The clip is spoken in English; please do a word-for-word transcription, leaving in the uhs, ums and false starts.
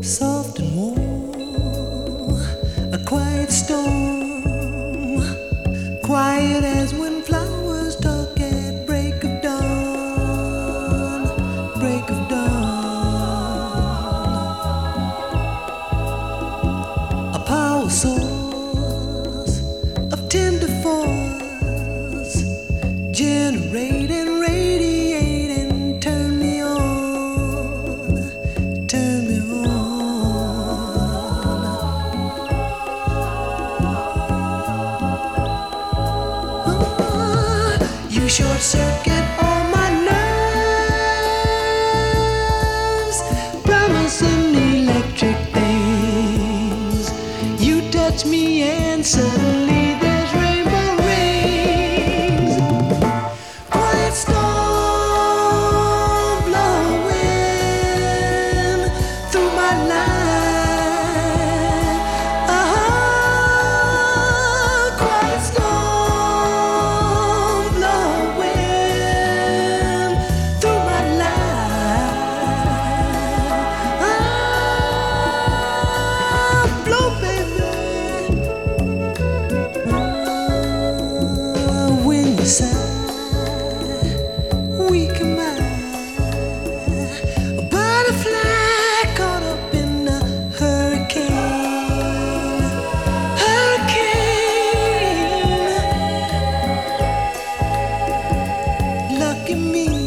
soft and warm, a quiet storm, quiet as when flowers talk at break of dawn, break of dawn, a power source of tender force, generating, radiating, turn me on, turn me on. You short circuit all my nerves, promising electric things. You touch me and suddenly there's rainbow rings. Quiet storm blowing through my life. Uh-huh. Quiet storm blowing through my life. Ah, blow, baby. Ah, when you sigh, we combine. A butterfly caught up in a hurricane, hurricane. Lucky me.